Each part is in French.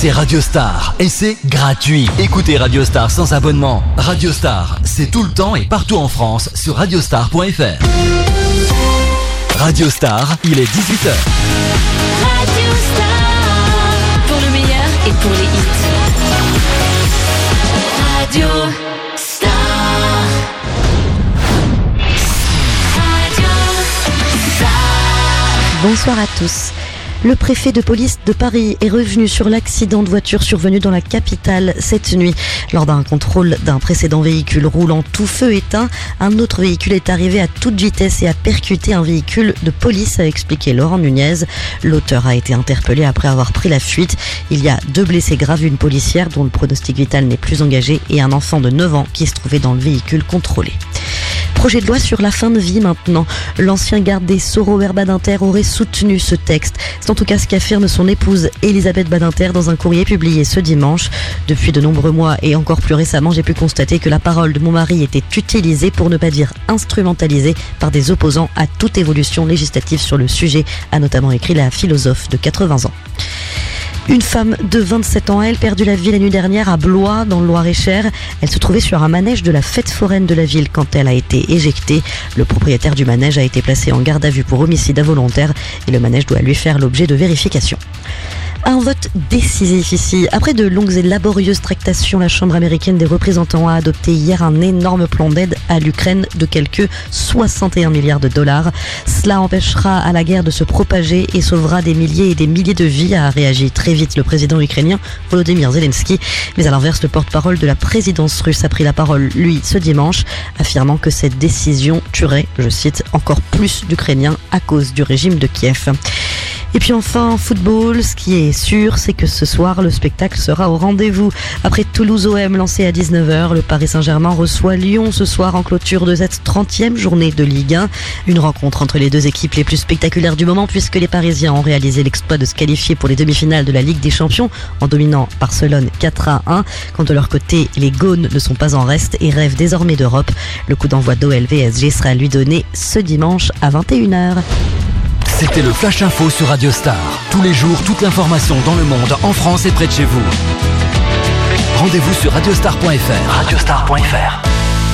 c'est Radio Star et c'est gratuit. Écoutez Radio Star sans abonnement. Radio Star, c'est tout le temps et partout en France sur radiostar.fr. Radio Star, il est 18h. Radio Star, pour le meilleur et pour les hits. Radio Star. Radio Star. Bonsoir à tous. Le préfet de police de Paris est revenu sur l'accident de voiture survenu dans la capitale cette nuit. Lors d'un contrôle d'un précédent véhicule roulant tout feu éteint, un autre véhicule est arrivé à toute vitesse et a percuté un véhicule de police, a expliqué Laurent Nunez. L'auteur a été interpellé après avoir pris la fuite. Il y a 2 blessés graves, une policière dont le pronostic vital n'est plus engagé et un enfant de 9 ans qui se trouvait dans le véhicule contrôlé. Projet de loi sur la fin de vie maintenant. L'ancien garde des Sceaux Robert Badinter aurait soutenu ce texte. C'est en tout cas ce qu'affirme son épouse Elisabeth Badinter dans un courrier publié ce dimanche. Depuis de nombreux mois et encore plus récemment, j'ai pu constater que la parole de mon mari était utilisée, pour ne pas dire instrumentalisée, par des opposants à toute évolution législative sur le sujet, a notamment écrit la philosophe de 80 ans. Une femme de 27 ans, elle, perdu la vie la nuit dernière à Blois, dans le Loir-et-Cher. Elle se trouvait sur un manège de la fête foraine de la ville quand elle a été éjectée. Le propriétaire du manège a été placé en garde à vue pour homicide involontaire et le manège doit lui faire l'objet de vérification. Un vote décisif ici. Après de longues et laborieuses tractations, la Chambre américaine des représentants a adopté hier un énorme plan d'aide à l'Ukraine de quelques 61 milliards de dollars. Cela empêchera à la guerre de se propager et sauvera des milliers et des milliers de vies, a réagi très vite le président ukrainien Volodymyr Zelensky. Mais à l'inverse, le porte-parole de la présidence russe a pris la parole, lui, ce dimanche, affirmant que cette décision tuerait, je cite, encore plus d'Ukrainiens à cause du régime de Kiev. Et puis enfin, football, ce qui est sûr, c'est que ce soir, le spectacle sera au rendez-vous. Après Toulouse OM lancé à 19h, le Paris Saint-Germain reçoit Lyon ce soir en clôture de cette 30e journée de Ligue 1. Une rencontre entre les deux équipes les plus spectaculaires du moment, puisque les Parisiens ont réalisé l'exploit de se qualifier pour les demi-finales de la Ligue des Champions en dominant Barcelone 4-1. Quant de leur côté, les Gaunes ne sont pas en reste et rêvent désormais d'Europe. Le coup d'envoi d'OL-VSG sera lui donné ce dimanche à 21h. C'était le Flash Info sur Radio Star. Tous les jours, toute l'information dans le monde, en France et près de chez vous. Rendez-vous sur radiostar.fr. Radiostar.fr.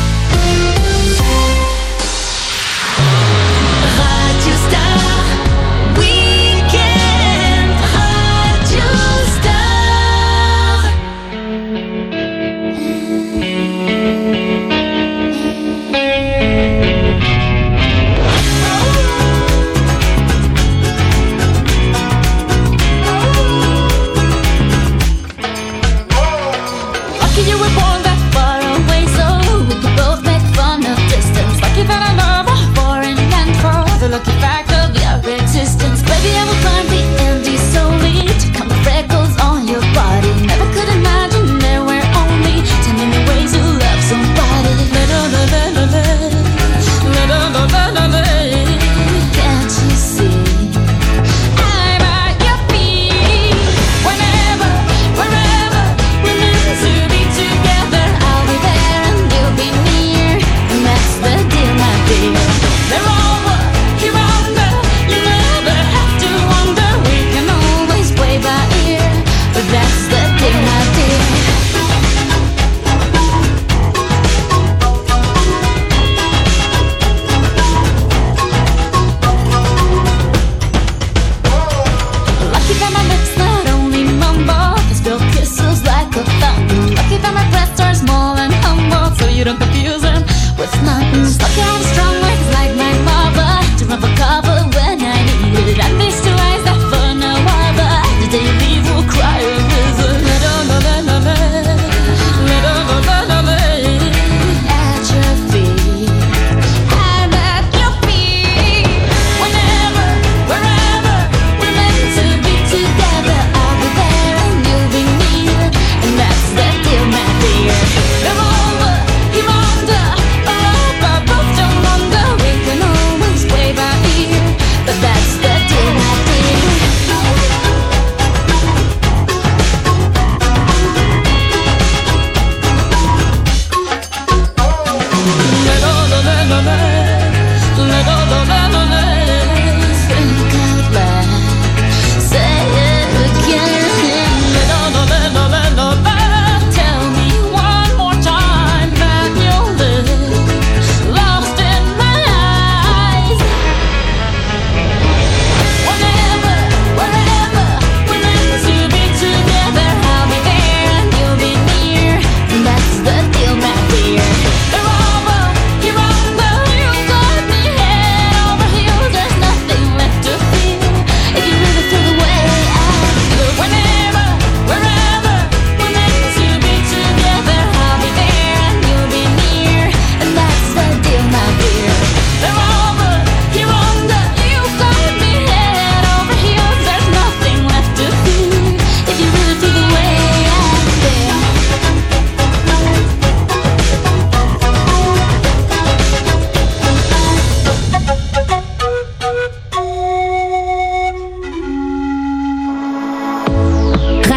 Radio Star Weekend. Radio Star. Lucky you were born that far away, so we could both make fun of distance. Lucky that I love all foreign and for the lucky fact of your existence. Baby, I will climb the Andes solely to count the freckles on your body. Never could imagine there were only 10 million ways to love somebody. Can't you see? I'm at your feet. Whenever, wherever we're meant to be together, I'll be there and you'll be near. And that's the deal, my dear. They're all what you're under. You never have to wonder. We can all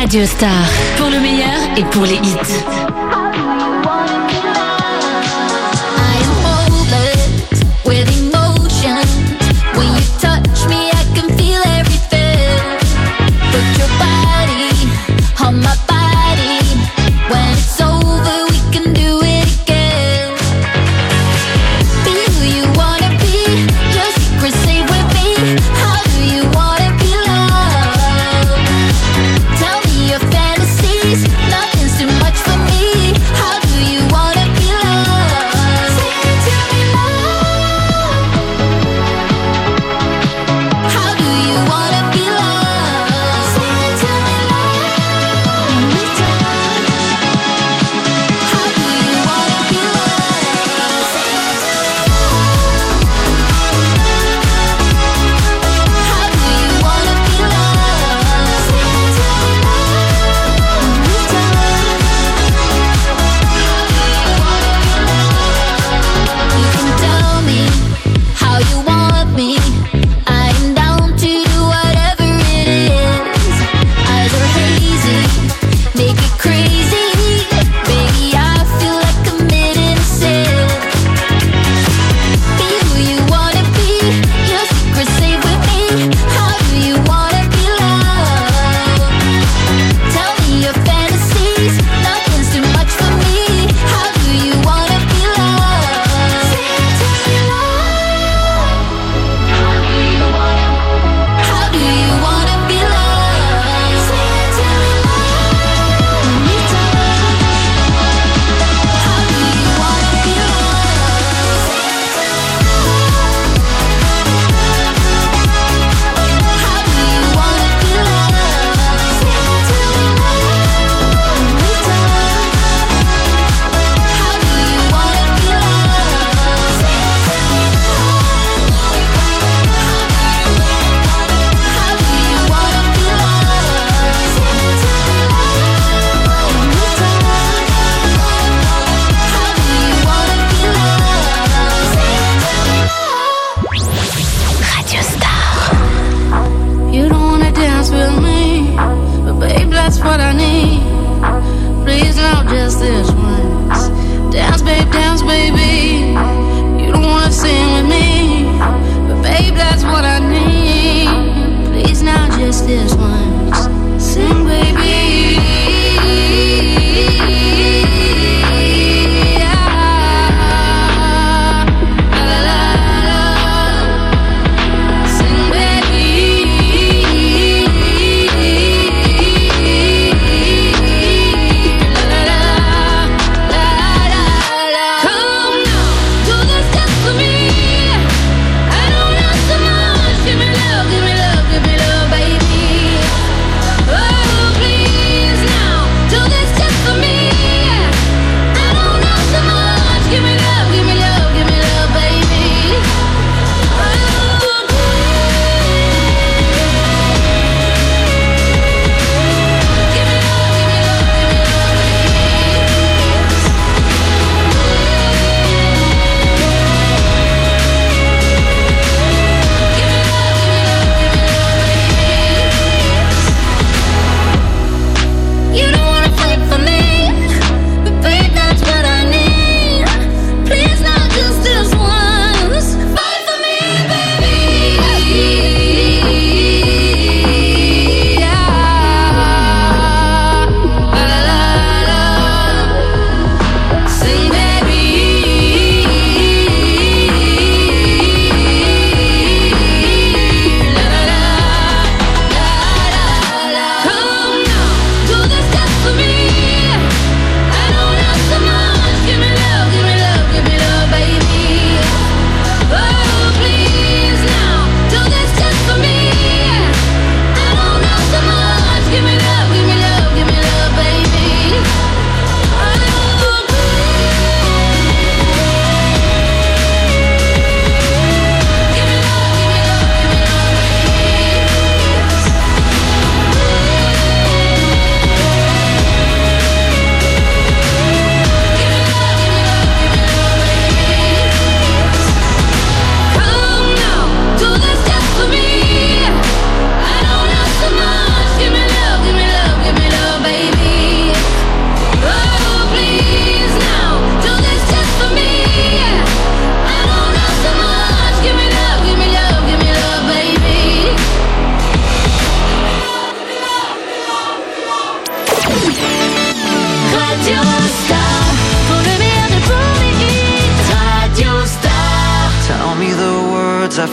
Radio Star, pour le meilleur et pour les hits. Nothing's too much for me. How do you wanna be loved? Say it to me, love. How do you wanna be loved? Say it to me, love. How do you wanna be loved? Say it to me, love. How do you wanna be loved? Say it to me, you can tell me how you want me. I'm down to do whatever it is. Eyes are hazy, make it crazy. Baby, I feel like committing a sin. Be who you wanna be, your secret safe with me. How do you wanna be loved? Tell me your fantasies, nothing's too much for me. How do you wanna be loved? Say it to me, love. How do you wanna be loved? Say it to me, love. How do you wanna be loved? Say it to me, love. How do you wanna be loved? Say it to me, love.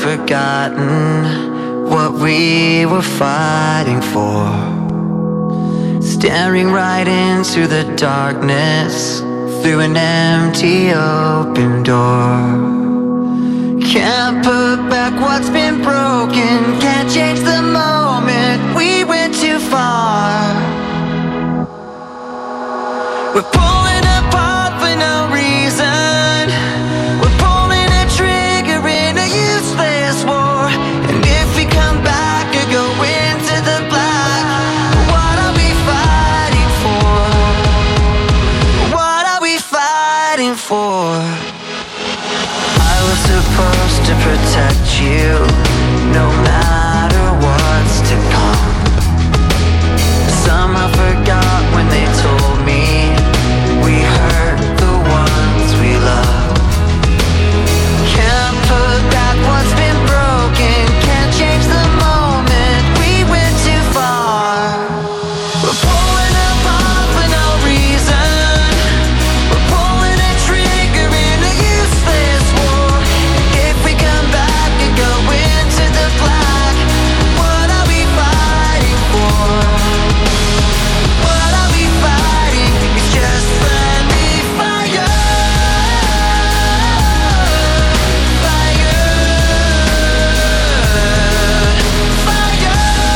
forgotten what we were fighting for. Staring right into the darkness through an empty open door. Can't put back what's been broken, can't change the moment we went too far. We're pulling apart for no reason. We're pulling a trigger in a useless war. And if we come back or go into the black, what are we fighting for? What are we fighting for? I was supposed to protect you, no matter what's to come. Somehow forgot when they told me we hurt the ones we love. Can't put back what's been broken, can't change the moment we went too far. We're pulling apart for no reason. We're pulling a trigger in a useless war. And if we come back and go into the black, what are we fighting for? What are we fighting? It's just friendly fire. Fire. Fire.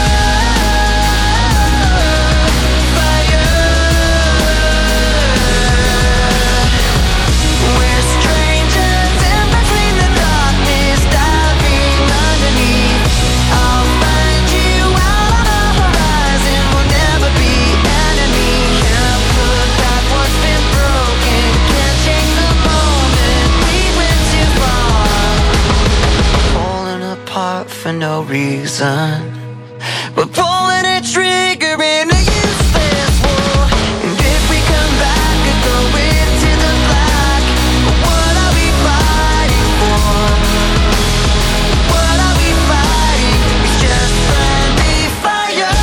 Fire. We're strangers in between the darkness, diving underneath. I'll find you out on the horizon. We'll never be enemies. Can't put back what's been broken, can't change the moment we went too far. Pulling apart for no reason. We're pulling a trigger in a useless war. And if we come back and go into the black, what are we fighting for? What are we fighting? It's just friendly fire.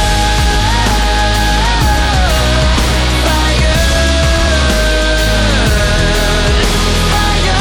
Fire. Fire.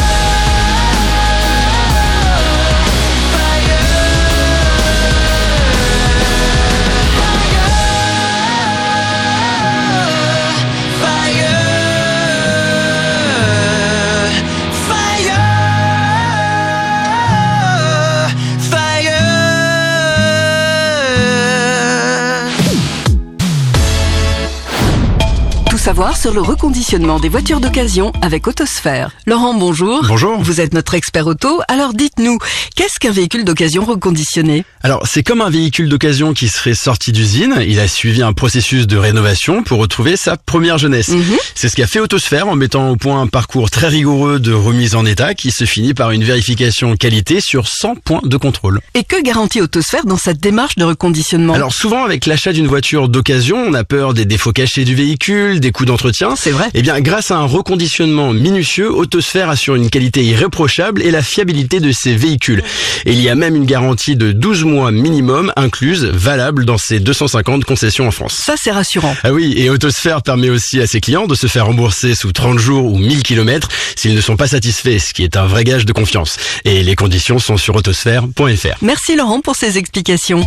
Tout savoir sur le reconditionnement des voitures d'occasion avec Autosphère. Laurent, bonjour. Bonjour. Vous êtes notre expert auto, alors dites-nous, qu'est-ce qu'un véhicule d'occasion reconditionné? Alors, c'est comme un véhicule d'occasion qui serait sorti d'usine. Il a suivi un processus de rénovation pour retrouver sa première jeunesse. C'est ce qu'a fait Autosphère en mettant au point un parcours très rigoureux de remise en état qui se finit par une vérification qualité sur 100 points de contrôle. Et que garantit Autosphère dans cette démarche de reconditionnement? Alors souvent avec l'achat d'une voiture d'occasion, on a peur des défauts cachés du véhicule, des coûts d'entretien. C'est vrai. Eh bien, grâce à un reconditionnement minutieux, Autosphère assure une qualité irréprochable et la fiabilité de ses véhicules. Et il y a même une garantie de 12 mois minimum incluse, valable dans ses 250 concessions en France. Ça, c'est rassurant. Ah oui, et Autosphère permet aussi à ses clients de se faire rembourser sous 30 jours ou 1000 km s'ils ne sont pas satisfaits, ce qui est un vrai gage de confiance. Et les conditions sont sur autosphère.fr. Merci Laurent pour ces explications.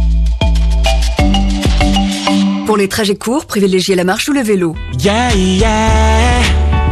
Pour les trajets courts, privilégiez la marche ou le vélo. Yeah, yeah.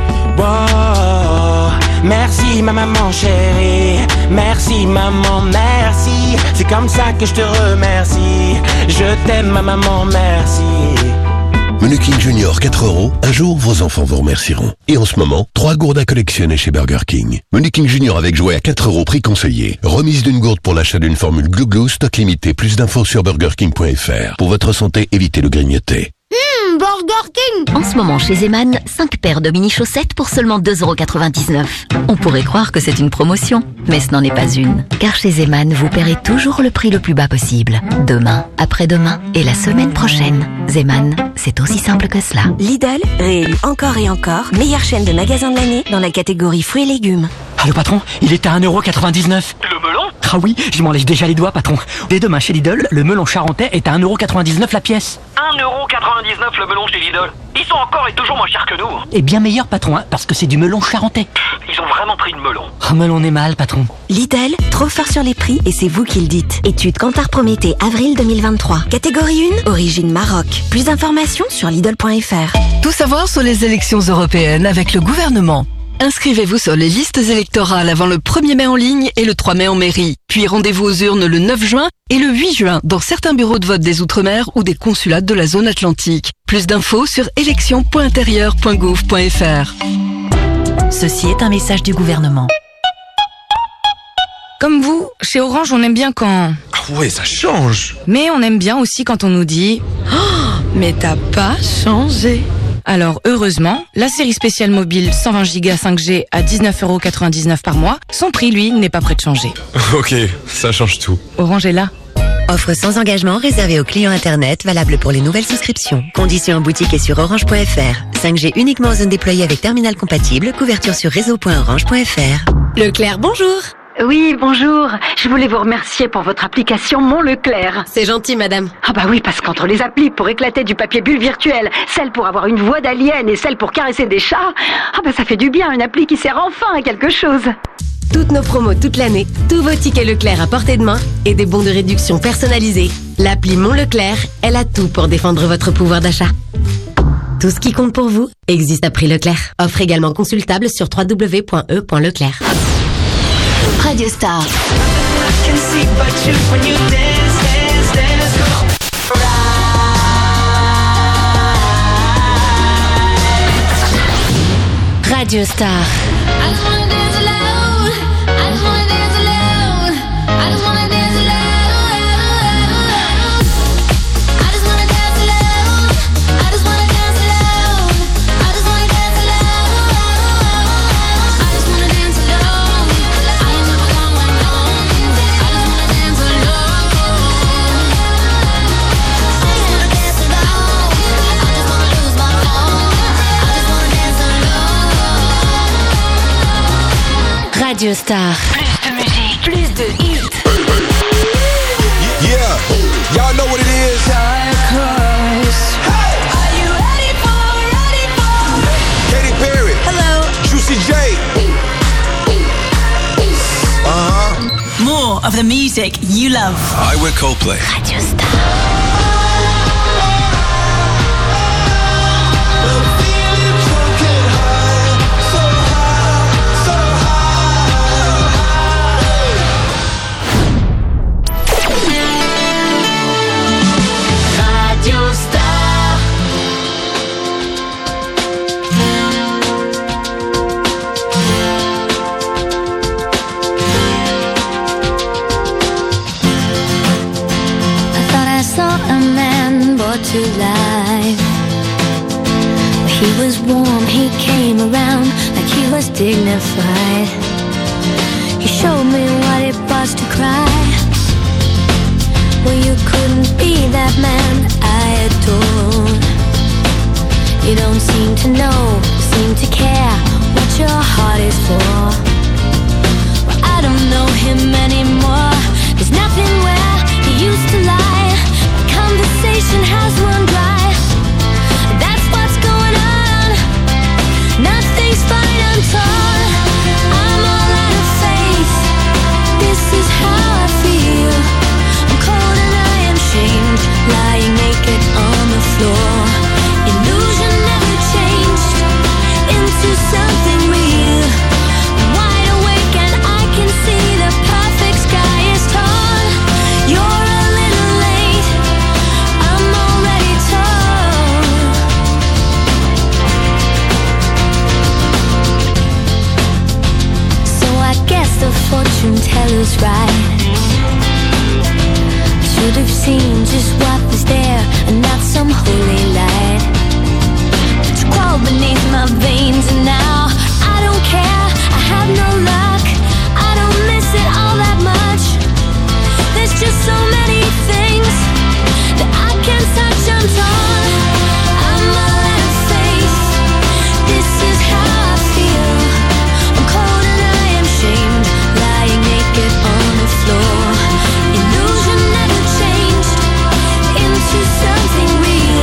Wow. Merci ma maman chérie. Merci maman, merci. C'est comme ça que je te remercie. Je t'aime ma maman, merci. Menu King Junior 4 €. Un jour, vos enfants vous remercieront. Et en ce moment, 3 gourdes à collectionner chez Burger King. Menu King Junior avec jouet à 4 € prix conseillé. Remise d'une gourde pour l'achat d'une formule Glu Glu, stock limité. Plus d'infos sur burgerking.fr. Pour votre santé, évitez le grignoter. Burger King. En ce moment chez Zeman, 5 paires de mini-chaussettes pour seulement 2,99 €. On pourrait croire que c'est une promotion, mais ce n'en est pas une. Car chez Zeman, vous paierez toujours le prix le plus bas possible. Demain, après-demain et la semaine prochaine. Zeman, c'est aussi simple que cela. Lidl, réélu encore et encore, meilleure chaîne de magasins de l'année dans la catégorie fruits et légumes. Ah, le patron, il est à 1,99 €. Le melon? Ah oui, je m'en lèche déjà les doigts, patron. Dès demain chez Lidl, le melon charentais est à 1,99 € la pièce. 1,99€ le melon chez Lidl. Ils sont encore et toujours moins chers que nous. Et bien meilleur, patron, hein, parce que c'est du melon charentais. Ils ont vraiment pris le melon. Oh, melon est mal, patron. Lidl, trop fort sur les prix et c'est vous qui le dites. Étude Kantar Prométhée, avril 2023. Catégorie 1, origine Maroc. Plus d'informations sur Lidl.fr. Tout savoir sur les élections européennes avec le gouvernement. Inscrivez-vous sur les listes électorales avant le 1er mai en ligne et le 3 mai en mairie. Puis rendez-vous aux urnes le 9 juin et le 8 juin dans certains bureaux de vote des Outre-mer ou des consulats de la zone atlantique. Plus d'infos sur élections.intérieur.gouv.fr. Ceci est un message du gouvernement. Comme vous, chez Orange, on aime bien quand... Ah ouais, ça change. Mais on aime bien aussi quand on nous dit oh, mais t'as pas changé. Alors heureusement, la série spéciale mobile 120 Go 5G à 19,99€ par mois, son prix lui n'est pas prêt de changer. Ok, ça change tout. Orange est là. Offre sans engagement réservée aux clients internet, valable pour les nouvelles souscriptions. Conditions en boutique et sur orange.fr. 5G uniquement en zone déployée avec terminal compatible, couverture sur réseau.orange.fr. Leclerc, bonjour. Oui, bonjour. Je voulais vous remercier pour votre application Mon Leclerc. C'est gentil, madame. Ah bah oui, parce qu'entre les applis pour éclater du papier bulle virtuel, celle pour avoir une voix d'alien et celle pour caresser des chats, ah bah ça fait du bien, une appli qui sert enfin à quelque chose. Toutes nos promos toute l'année, tous vos tickets Leclerc à portée de main et des bons de réduction personnalisés. L'appli Mon Leclerc, elle a tout pour défendre votre pouvoir d'achat. Tout ce qui compte pour vous existe à prix Leclerc. Offre également consultable sur www.e.leclerc. Radio Star. Radio Star. Radio Star. Plus de musique, plus de hits. Yeah, y'all know what it is. Dark Horse. Hey, are you ready for? Katy Perry. Hello. Juicy J. More of the music you love. Hi, we're Coldplay. Radio Star. To life. He was warm, he came around like he was dignified. He showed me what it was to cry. Well, you couldn't be that man I adored. You don't seem to know, seem to care what your heart is for. Well, I don't know him anymore. There's nothing where he used to lie. Conversation has run dry. That's what's going on. Nothing's fine, I'm torn. I'm all out of faith. This is how I feel. I'm cold and I am shamed, lying naked on the floor. Illusion never changed into something real. I'm wide awake and I can see the perfect sky is torn. You're a little late. I'm already torn. So I guess the fortune teller's right. I should have seen just what was there and not some holy light. But you crawl beneath my veins and now I don't care. I have no luck. I don't miss it all that much. There's just so many things that I can't touch, I'm torn. I'm all out of faith. This is how I feel. I'm cold and I am shamed, lying naked on the floor. Illusion never changed into something real.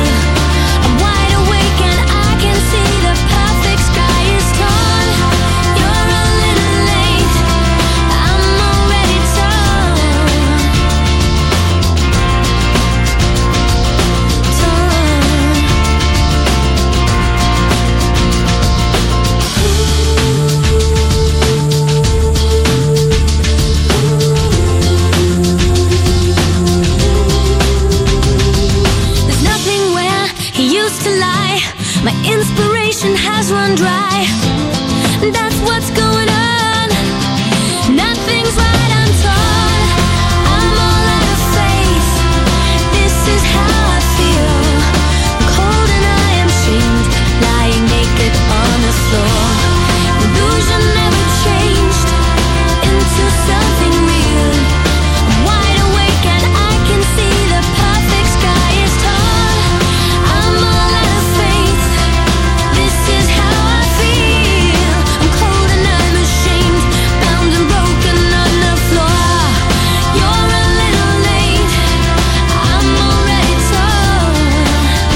My inspiration has run dry. That's what's going on. Nothing's right, I'm torn. I'm all out of faith. This is how I feel. Cold and I am shamed, lying naked on the floor. Illusion never changed into something real. I'm wide awake and I can see the perfect sky is tall. I'm all out of faith. This is how I feel. I'm cold and I'm ashamed, bound and broken on the floor. You're a little late, I'm already torn.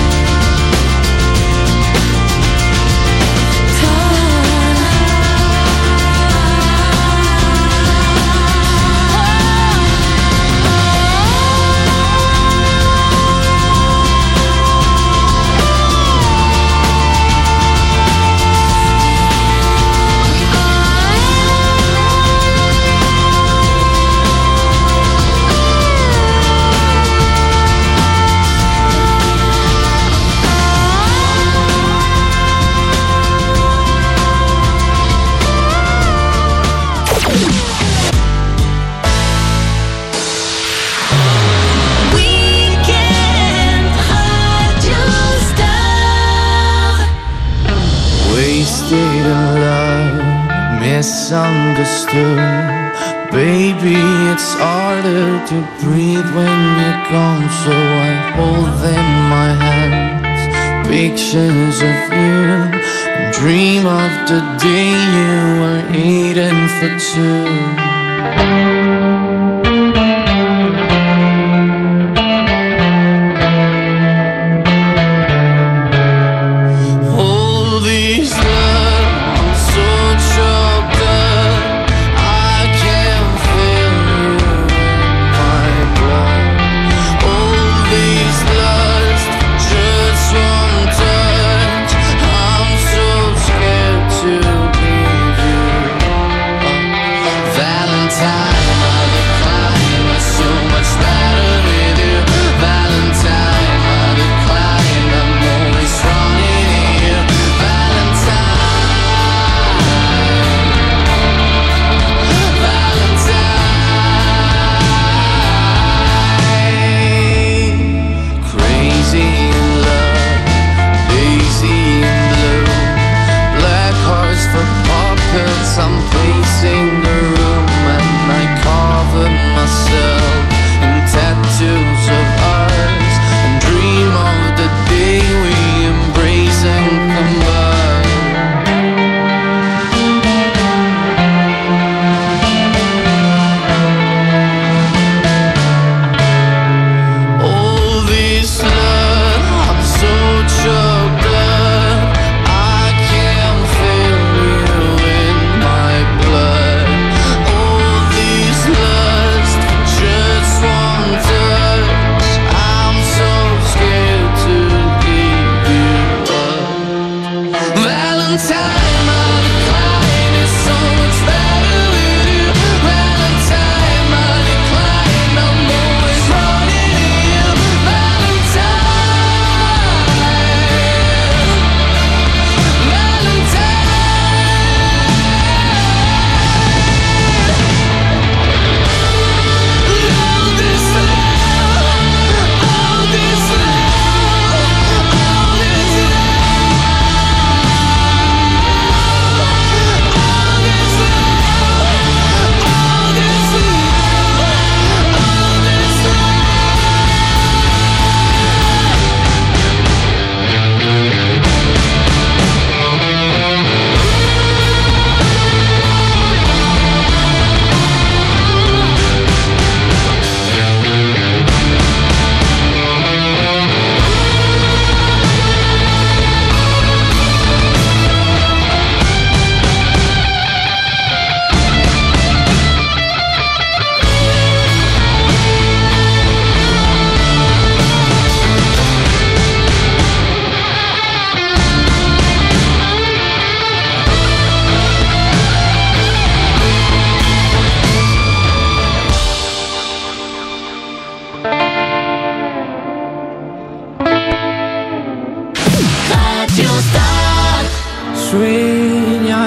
Wasted in love, misunderstood. Baby, it's harder to breathe when you're gone, so I hold in my hands pictures of you and dream of the day you were eating for two. All these love, I'm so choked up, I can't feel you in my blood. All these lust, just one touch, I'm so scared to leave you. Valentine.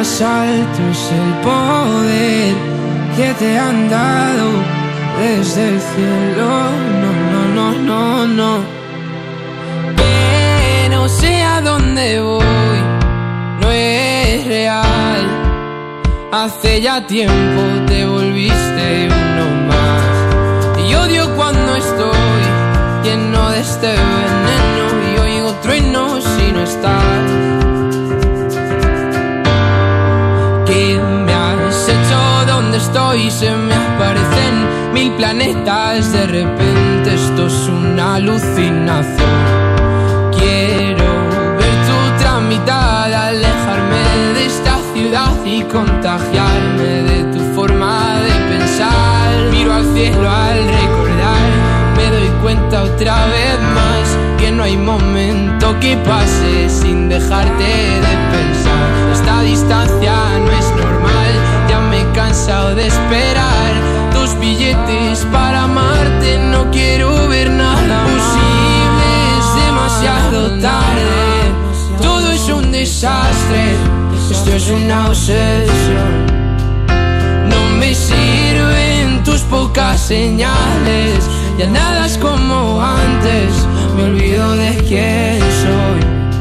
más alto es el poder que te han dado desde el cielo. No. Que no sé a dónde voy, no es real. Hace ya tiempo te volviste uno más. Y odio cuando estoy lleno de este veneno y oigo truenos si no estás. ¿Qué me has hecho? ¿Dónde estoy? Se me aparecen 1000 planetas. De repente esto es una alucinación. Quiero ver tu otra mitad, alejarme de esta ciudad y contagiarme de tu forma de pensar. Miro al cielo al recordar, me doy cuenta otra vez más que no hay momento que pase sin dejarte de pensar. Esta distancia no es normal, ya me he cansado de esperar tus billetes para amarte. No quiero ver nada posible, es demasiado tarde. Todo es un desastre, esto es una obsesión. No me sirven tus pocas señales, ya nada es como antes, me olvido de quién soy.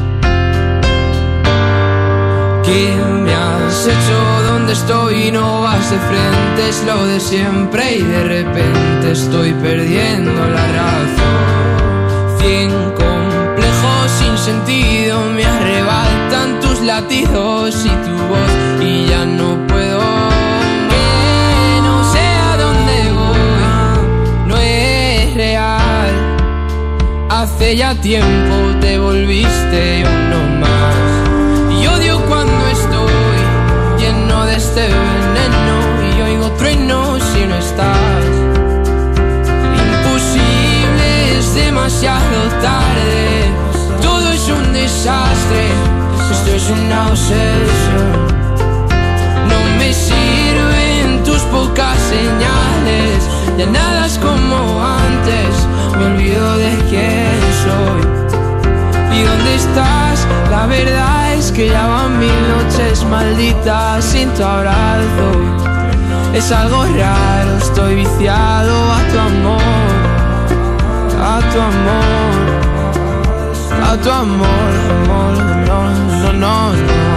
¿Qué me has hecho? ¿Dónde estoy? No vas de frente, es lo de siempre y de repente estoy perdiendo la razón. 100 complejos sin sentido me arrebatan tus latidos y tu voz y ya no puedo. Que no sé a dónde voy, no es real. Hace ya tiempo te volviste uno más. Y odio cuando estoy lleno de este veneno y oigo truenos si no estás. Imposible, es demasiado tarde. Todo es un desastre, esto es una obsesión. No me sirven tus pocas señales, ya nada es como antes, me olvido de quién soy. ¿Y dónde estás? La verdad es que ya van 1000 noches malditas sin tu abrazo. Es algo raro, estoy viciado a tu amor, a tu amor, a tu amor, amor, no.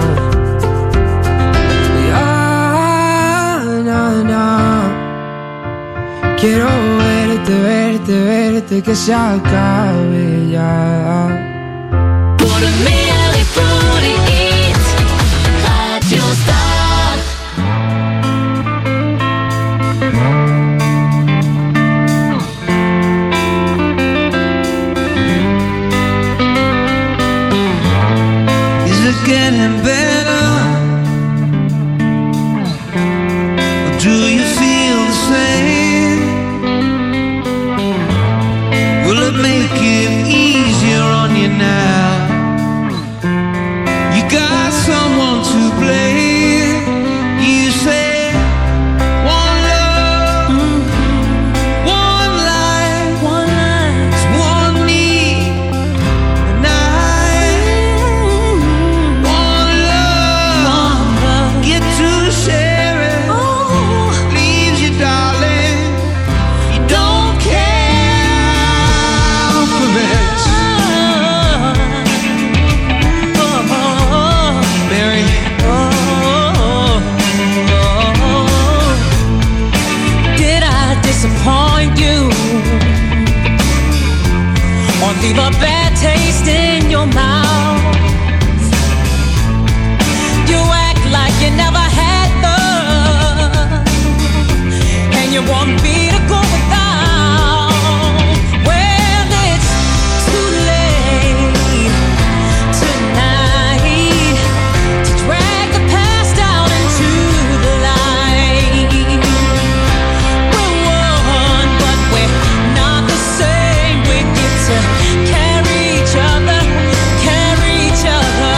Quiero verte, que se acabe ya. Pour le meilleur et pour les hits, Radio Star. Is it getting better? Or do you feel the same? Will it make it easier on you now? You got someone to blame. You say one love, one life, it's one need, and one love, get to share it. Leaves you, darling, you don't care for this. Mary, Did I disappoint you or leave a bad taste in your mouth? You act like you never had love, and you want me to go without. Well, it's too late tonight to drag the past out into the light. We're one, but we're not the same. We get to carry each other, carry each other.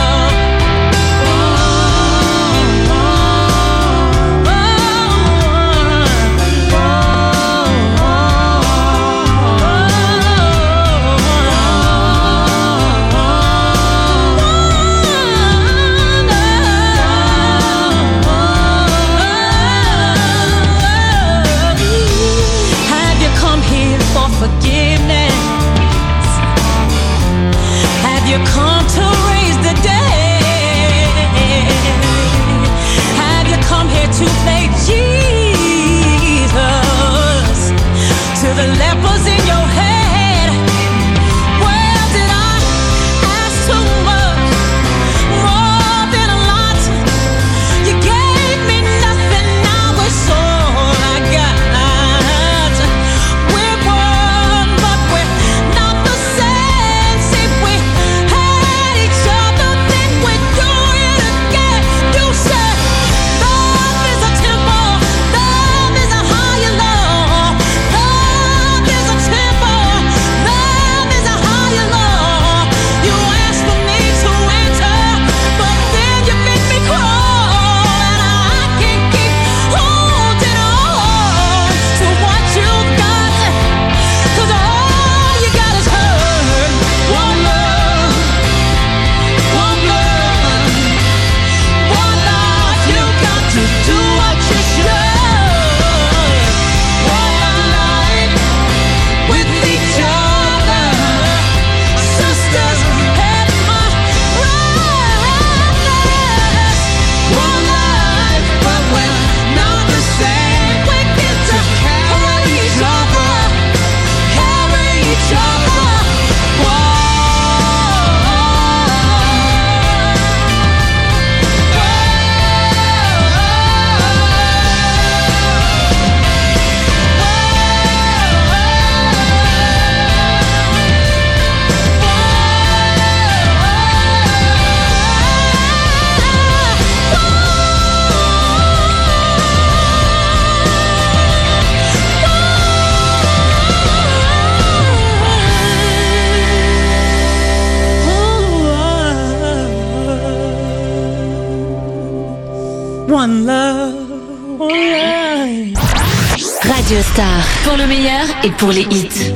one love, one life. Radio Star, pour le meilleur et pour les hits.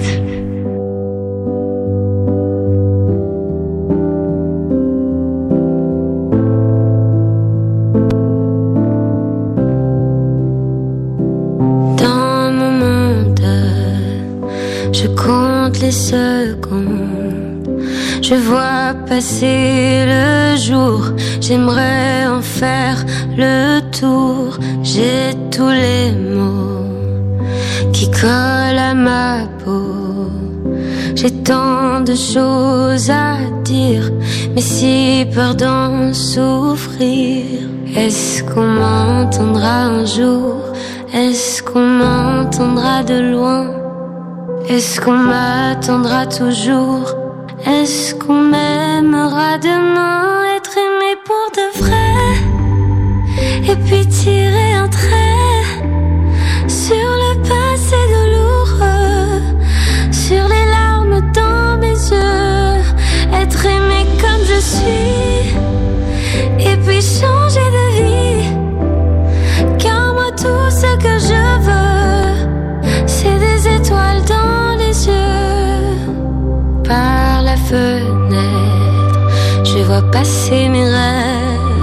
Dans mon monde, je compte les secondes. Je vois passer le jour, j'aimerais en faire le tour. J'ai tous les mots qui collent à ma peau. J'ai tant de choses à dire, mais si peur d'en souffrir. Est-ce qu'on m'entendra un jour? Est-ce qu'on m'entendra de loin? Est-ce qu'on m'attendra toujours? Est-ce qu'on m'aimera demain? Être aimé pour de vrai, et puis tirer un trait sur le passé douloureux, sur les larmes dans mes yeux. Être aimé comme je suis, et puis changer de vie. Car moi tout ce que je veux, c'est des étoiles dans les yeux. Par la fenêtre, je vois passer mes rêves.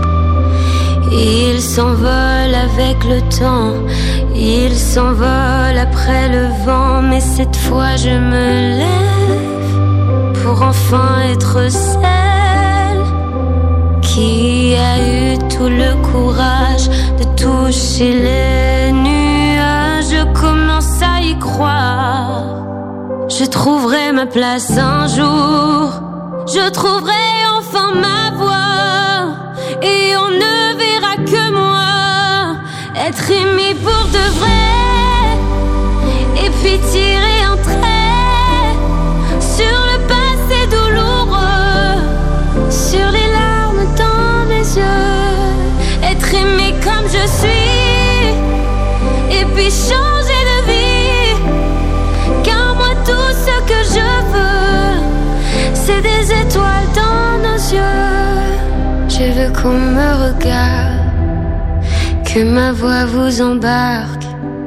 Ils s'envolent avec le temps, ils s'envolent après le vent. Mais cette fois je me lève pour enfin être celle qui a eu tout le courage de toucher les nuages. Je commence à y croire. Je trouverai ma place un jour. Je trouverai enfin ma voix. Et on ne verra que moi. Être aimé pour de vrai. Et puis tirer un trait sur le passé douloureux, sur les larmes dans mes yeux. Être aimé comme je suis, et puis changer de vie. Car moi tout ce que je veux, c'est des étoiles dans nos yeux. Je veux qu'on me regarde, que ma voix vous embarque.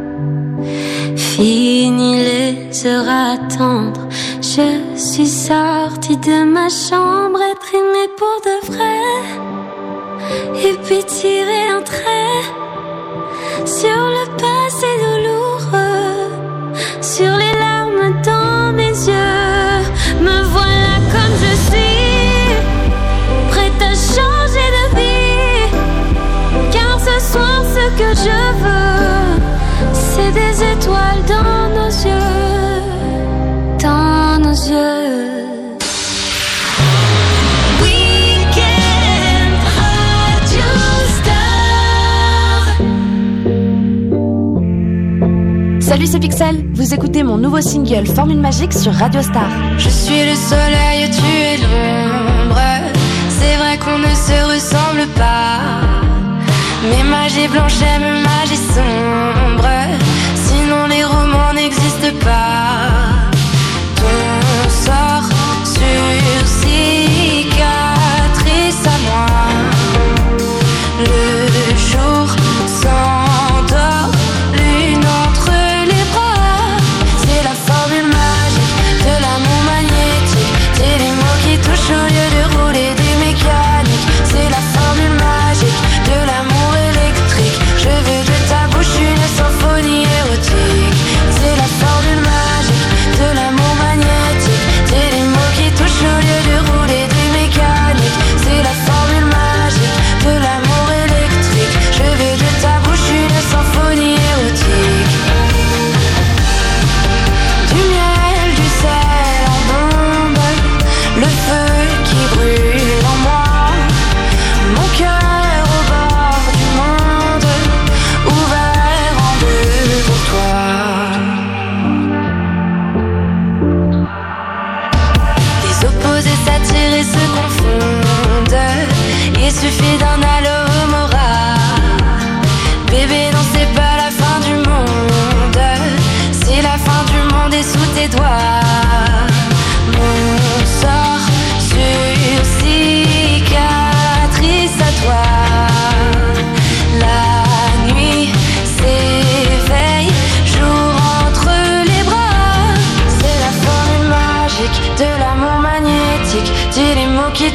Fini les heures à attendre, je suis sortie de ma chambre. Être aimée pour de vrai, et puis tirer un trait sur le passé douloureux, sur les larmes dans mes yeux. Me voilà comme je suis, prête à changer de vie. Car ce soir ce que je veux, c'est des étoiles dans nos yeux, dans nos yeux. Weekend Radio Star. Salut, c'est Pixel. Vous écoutez mon nouveau single Formule Magique sur Radio Star. Je suis le soleil, tu es l'ombre. C'est vrai qu'on ne se ressemble pas. Mes magies blanches aiment magie sombre. Sinon les romans n'existent pas. Ton sort sur cicatrice à moi. Le jour s'endort, lune entre les bras. C'est la formule magique de l'amour magnétique. C'est les mots qui touchent au lieu de rouler des mécaniques. C'est la formule magique de l'amour électrique. Je veux de ta bouche une symphonie érotique. C'est la formule magique de l'amour magnétique. C'est les mots qui touchent au lieu de rouler des mécaniques. C'est la formule magique de l'amour électrique. Je veux de ta bouche une symphonie érotique. Du miel, du sel en bombe, le feu qui brûle en moi. Mon cœur au bord du monde, ouvert en deux pour toi. Les opposés s'attirent et se confondent. Il suffit d'un allomora. Bébé, non, c'est pas la fin du monde. Si la fin du monde est sous tes doigts. Mon sort sur cicatrice à toi.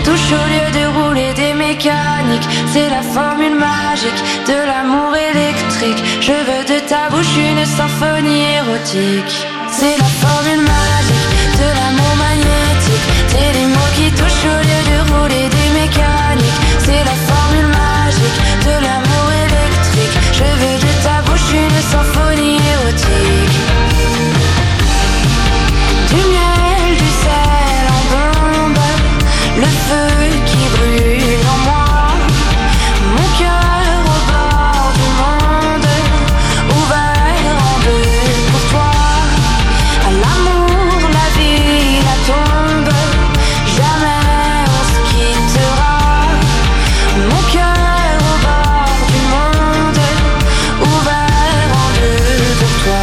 touchent au lieu de rouler des mécaniques. C'est la formule magique de l'amour électrique. Je veux de ta bouche une symphonie érotique. C'est la formule magique de l'amour magnétique. C'est les mots qui touchent au lieu de rouler des mécaniques. C'est la formule magique de l'amour électrique. Je veux de ta bouche une symphonie érotique. Du miel, du sel en bombe, le feu qui brûle en moi. Mon cœur au bord du monde, ouvert en deux pour toi. À l'amour, la vie, la tombe, jamais on se quittera. Mon cœur au bord du monde, ouvert en deux pour toi.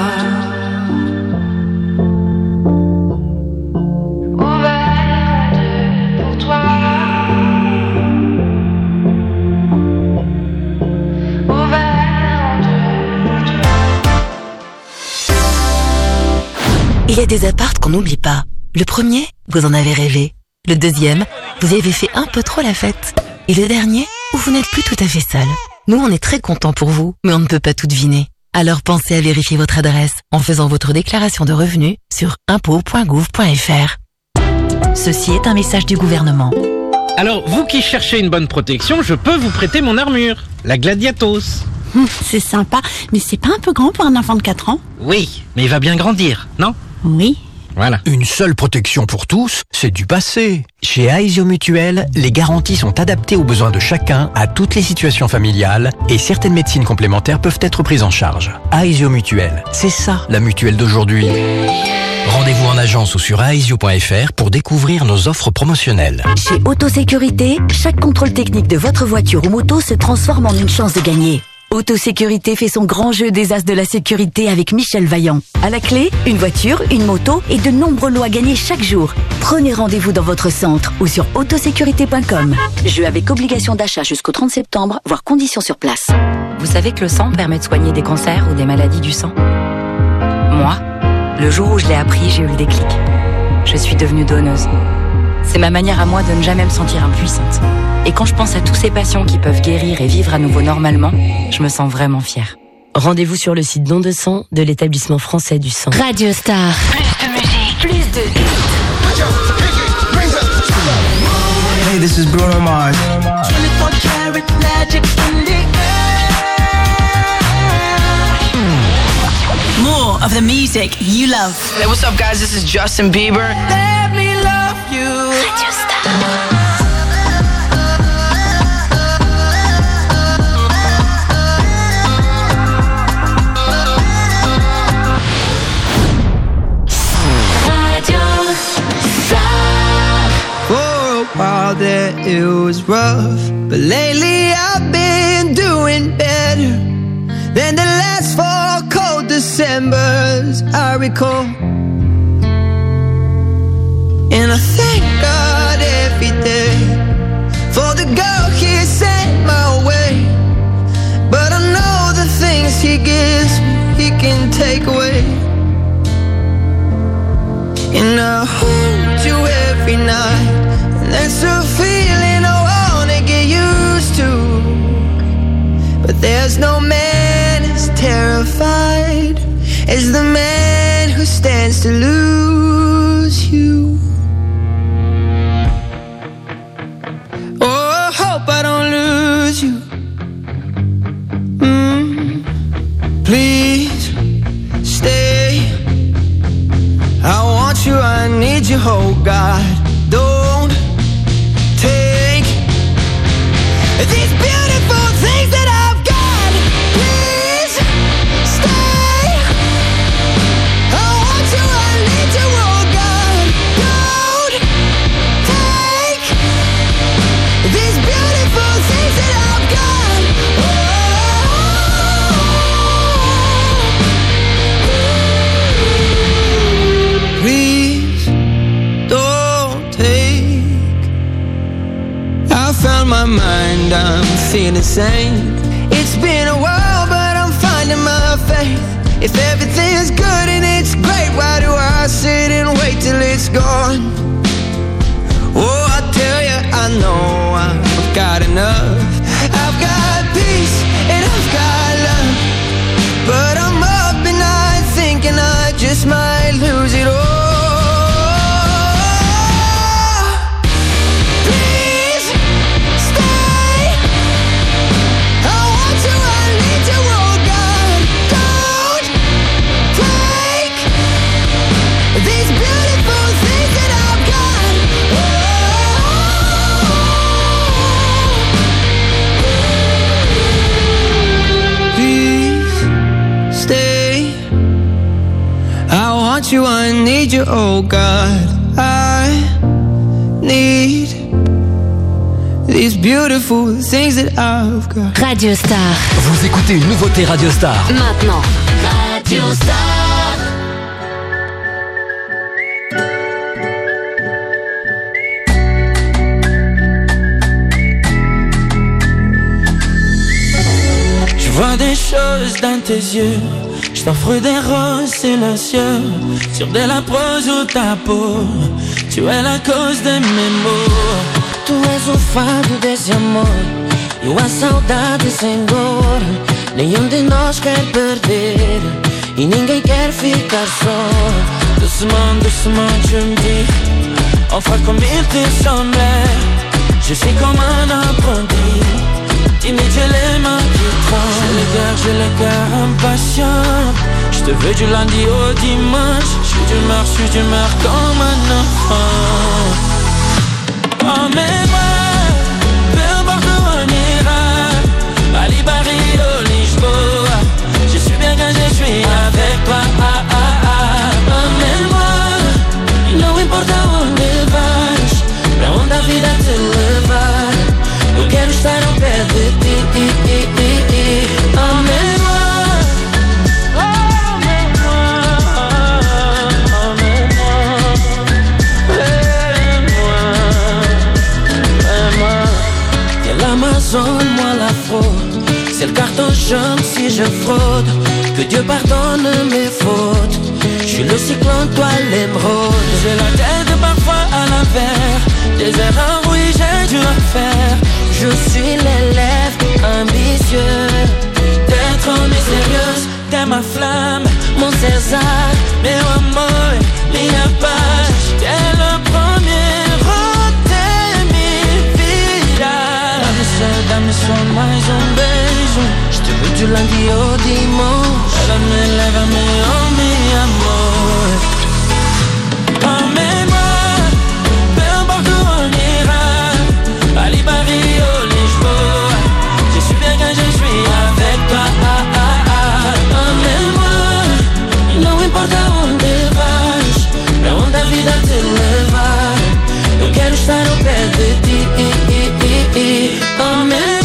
Il y a des appartes qu'on n'oublie pas. Le premier, vous en avez rêvé. Le deuxième, vous y avez fait un peu trop la fête. Et le dernier, où vous n'êtes plus tout à fait seul. Nous, on est très contents pour vous, mais on ne peut pas tout deviner. Alors pensez à vérifier votre adresse en faisant votre déclaration de revenus sur impôts.gouv.fr. Ceci est un message du gouvernement. Alors, vous qui cherchez une bonne protection, je peux vous prêter mon armure, la Gladiatos. C'est sympa, mais c'est pas un peu grand pour un enfant de 4 ans? Oui, mais il va bien grandir, non? Oui. Voilà. Une seule protection pour tous, c'est du passé. Chez Aesio Mutuel, les garanties sont adaptées aux besoins de chacun, à toutes les situations familiales, et certaines médecines complémentaires peuvent être prises en charge. Aesio Mutuel, c'est ça la mutuelle d'aujourd'hui. Rendez-vous en agence ou sur aesio.fr pour découvrir nos offres promotionnelles. Chez Autosécurité, chaque contrôle technique de votre voiture ou moto se transforme en une chance de gagner. Autosécurité fait son grand jeu des as de la sécurité avec Michel Vaillant. À la clé, une voiture, une moto et de nombreux lots à gagner chaque jour. Prenez rendez-vous dans votre centre ou sur autosécurité.com. Jeu avec obligation d'achat jusqu'au 30 septembre, voire conditions sur place. Vous savez que le sang permet de soigner des cancers ou des maladies du sang? Moi, le jour où je l'ai appris, j'ai eu le déclic. Je suis devenue donneuse. C'est ma manière à moi de ne jamais me sentir impuissante. Et quand je pense à tous ces patients qui peuvent guérir et vivre à nouveau normalement, je me sens vraiment fière. Rendez-vous sur le site Don de sang de l'établissement français du sang. Radio Star. Plus de musique, plus de hits. Hey, this is Bruno Mars. 24 karat magic in the air. More of the music you love. Hey, what's up, guys? This is Justin Bieber. Let me love you. Radio Star. While there it was rough, but lately I've been doing better than the last 4 cold Decembers I recall. And I thank God every day for the girl He sent my way. But I know the things He gives me, He can take away. And I hold you every night. That's a feeling I wanna get used to. But there's no man as terrified as the man who stands to lose you. Oh, I hope I don't lose you. Please stay. I want you, I need you, oh God. Don't take these beautiful things that I've got. Please stay. I want you, I need you, oh God. Don't take these beautiful things that I've got. Please don't take. I found my mind, I'm feeling sane. It's been a while, but I'm finding my faith. If everything's good and it's great, why do I sit and wait till it's gone? Oh, I tell you, know I've got enough. I've got peace and I've got love, but I'm up at night thinking I just might lose it all. Please stay. I want you, I need you, oh God. Don't take these beautiful things that I've got. Please stay. I want you, I need you, oh God. I need these beautiful things that I've got. Radio Star. Vous écoutez une nouveauté Radio Star. Maintenant. Radio Star. Je vois des choses dans tes yeux. Je t'offre des roses silencieux sur de la prose ou ta peau. Tu es la cause de mes maux. Tu és o fado desse amor e a saudade sem dor. Nenhum de nós quer perder e ninguém quer ficar só. Doucement, je me dis, enfin comme il te semblait. Je suis comme un apprenti, timide, j'ai les mains qui tremblent. J'ai le cœur impatient. Je te veux du lundi au dimanche. Je suis d'humeur comme un enfant. Emmène-moi, peu importe où on ira, Bali, Paris, ou Lisboa. Je suis bien quand je suis avec toi. Emmène-moi, não importa onde vais, pra onde a vida te levar. Eu quero estar ao pé de ti. Emmène-moi. Moi la fraude, c'est le carton jaune si je fraude. Que Dieu pardonne mes fautes. Je suis le cyclone, toi l'émeraude. J'ai la tête parfois à l'envers. Des erreurs, oui j'ai dû en faire. Je suis l'élève ambitieux. T'es trop mystérieuse, t'es ma flamme, mon César. Meu amor, minha paz. T'es le premier. Dá-me só mais beijo. Je te veux du lundi au dimanche. Lève-me, oh mi amor. Emmène-moi, peu importe où on ira, Bali, Paris, ou Lisboa. Je suis bien quand je suis avec toi. Emmène-moi, não importa onde vais, pra onde a vida te levar. Eu quero estar ao pé de ti. Emmène-moi.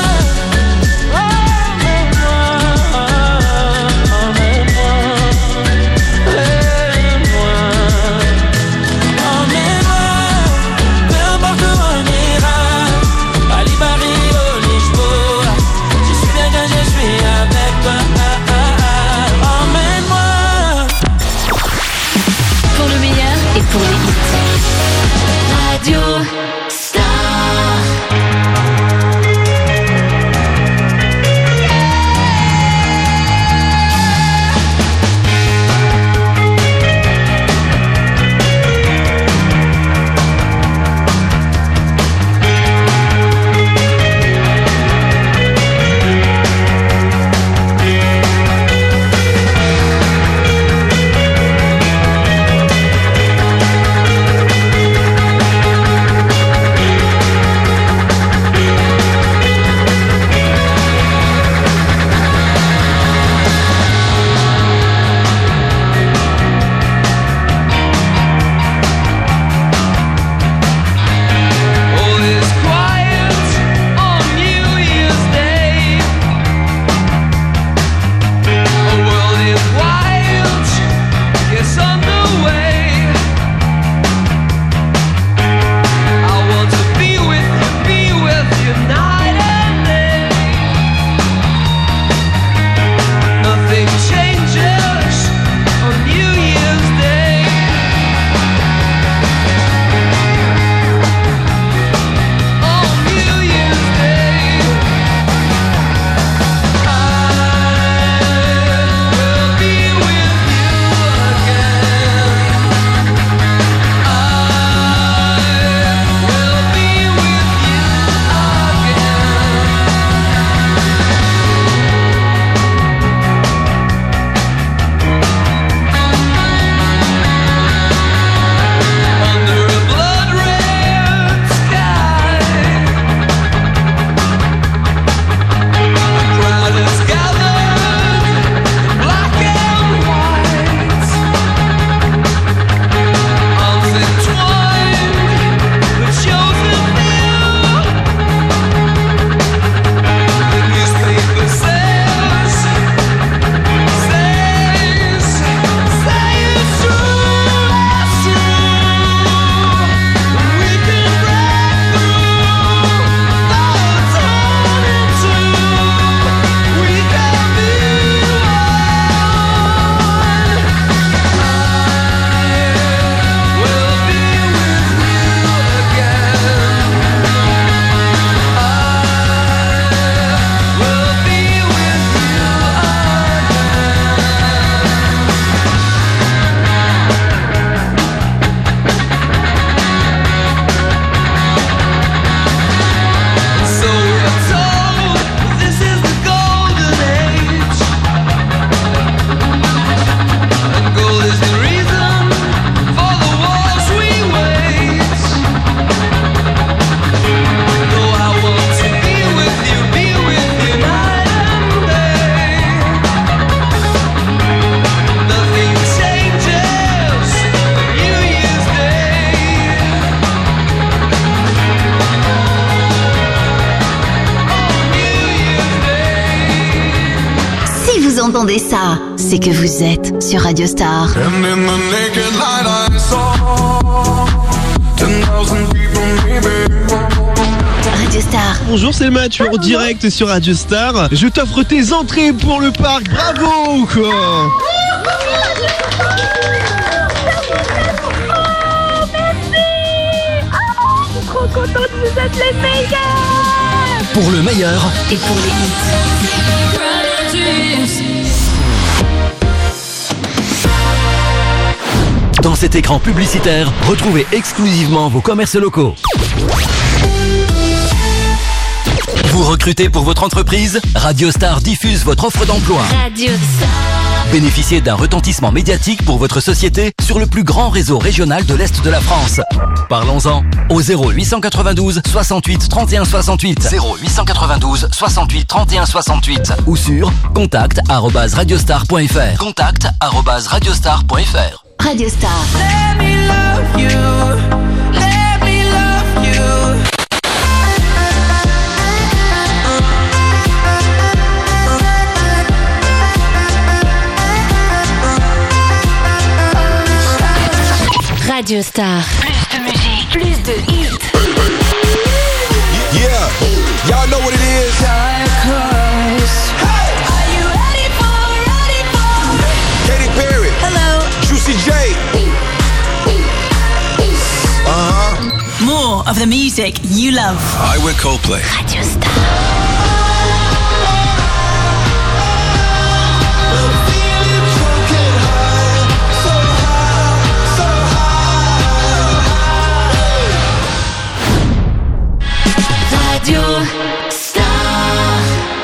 Pour les hits. Radio Star. entendez ça, c'est que vous êtes sur Radio Star. And in the naked light I saw 10,000 people maybe. Radio Star. Bonjour, c'est le match en direct sur Radio Star. Je t'offre tes entrées pour le parc. Bravo quoi. Trop contente, vous êtes les meilleurs. Pour le meilleur et pour les hits. Dans cet écran publicitaire, retrouvez exclusivement vos commerces locaux. Vous recrutez pour votre entreprise? Radio Star diffuse votre offre d'emploi. Radio Star. Bénéficiez d'un retentissement médiatique pour votre société sur le plus grand réseau régional de l'Est de la France. Parlons-en au 0892 68 31 68. 0892 68 31 68 ou sur contact@radiostar.fr. contact@radiostar.fr. Radio Star. Let me love you. Let me love you. Radio Star. Plus de musique, plus de hits. Yeah, y'all know what it is. Dark horse. Hey! Are you ready for? Katy Perry. Hello. Juicy J. More of the music you love. I with Coldplay. Radio Star. Radio Star.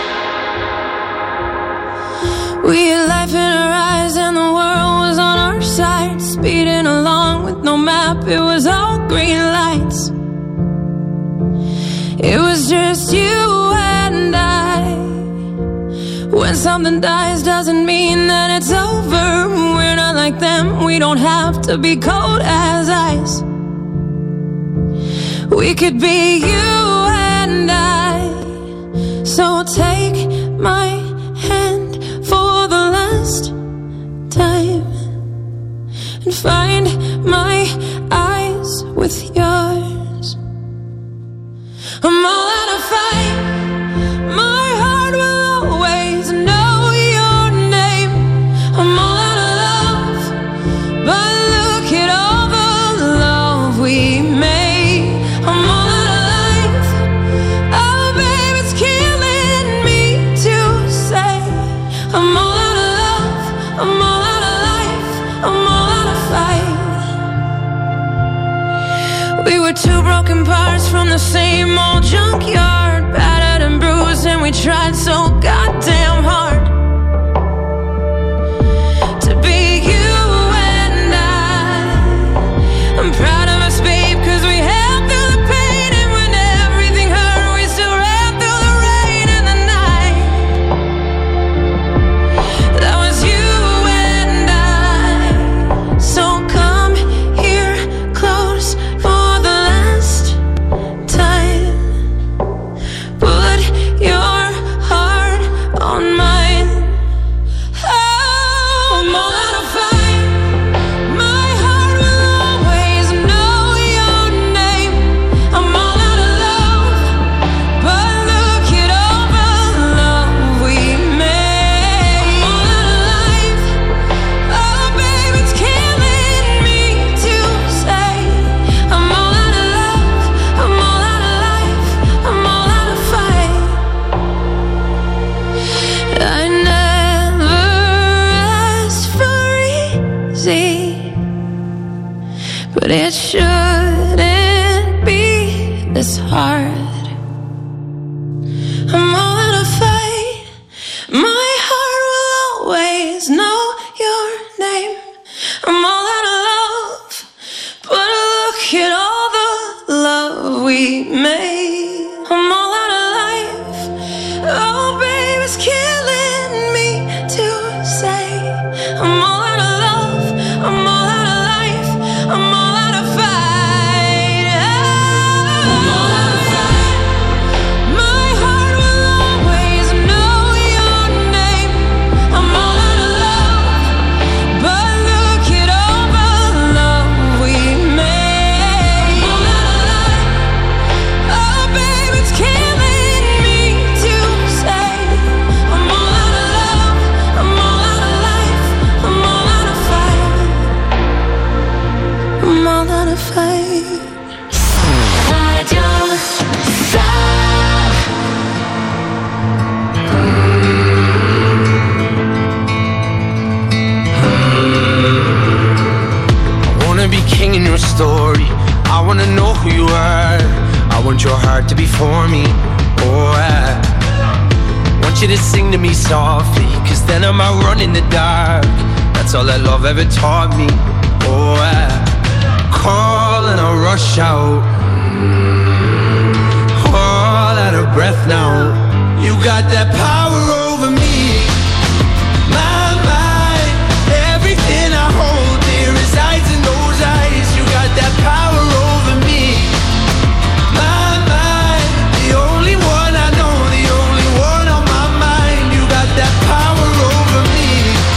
We had life in our eyes and the world was on our side. Speeding along with no map, it was all green lights. It was just you and I. When something dies doesn't mean that it's over. We're not like them, we don't have to be cold as ice. We could be you and I. So take my hand for the last time and find my eyes with yours. I'm all out of fight. My heart will always know your name. I'm all out of love, but look at all the love we made. I'm all out of life. Oh, babe, it's killing me to say. I'm all out of love. I'm all out of life. I'm all out of fight. We were two broken parts from the same old junkyard, battered and bruised, and we tried so goddamn hard to be you and I'm proud of us, babe, 'cause we held through the pain, and when everything hurt, we still ran through the rain and the night. That was you and I. So come here close for the last time. Put your heart on mine. Oh, I'm all out of fight. My heart will always know your name. I'm all out of love, but look at all the love we made. I'm all out of life. Oh, babe, it's killing me to say. I'm all out of love. I'm all out of life. I'm all out of fight. I never asked for easy, but it shouldn't be this hard. I'm all out of fight. My heart will always know your name. I'm all out of love, but look at all the love we made. I'm all out of life. Oh, babe, it's killing me to say. I'm all out of love. I'm all out of life. I'm all out of fight. I'm all out of fight. My heart will always know your name. I'm Radio Star. I wanna be king in your story. I wanna know who you are. I want your heart to be for me. Oh, I want you to sing to me softly, 'cause then I might run in the dark. That's all that love ever taught me. Oh, I call and I rush out, all out of breath now. You got that power over me. My mind, everything I hold dear resides in those eyes. You got that power over me. My mind, the only one I know, the only one on my mind. You got that power over me.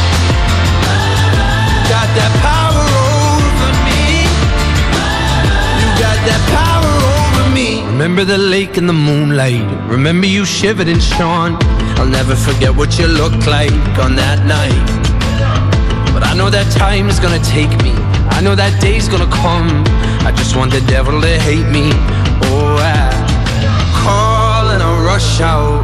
Got that power over me. You got that power over me. Remember the lake in the moonlight. Remember you shivered and shone. I'll never forget what you looked like on that night. But I know that time is gonna take me. I know that day's gonna come. I just want the devil to hate me. Oh, I call and I rush out,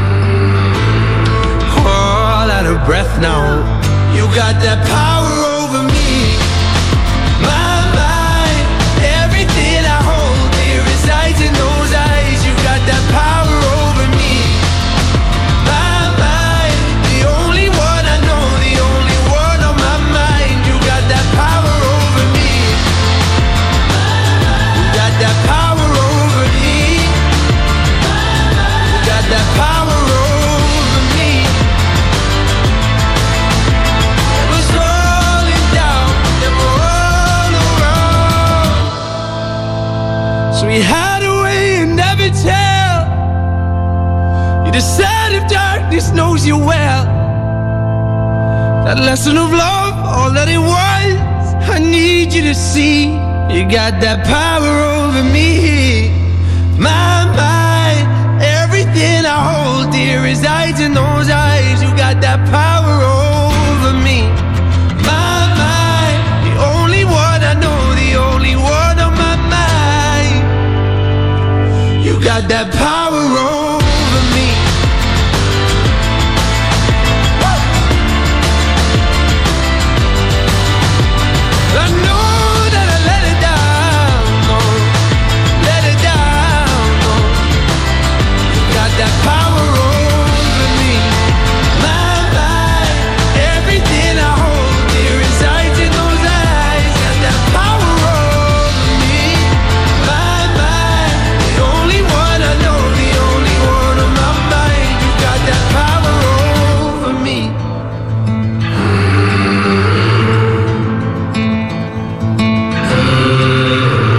all out of breath now. You got that power over me. My mind, everything I hold dear resides in those eyes. You got that power over me. My mind, the only one I know, the only one on my mind. You got that power over me. You got that power over me. You got that power over me. It was all in doubt and we're all around. So we hide away and never tell. You decide if darkness knows you well. That lesson of love, all that it was, I need you to see. You got that power over me. My mind, everything I hold dear resides in those eyes. You got that power over me. My mind, the only one I know, the only one on my mind. You got that power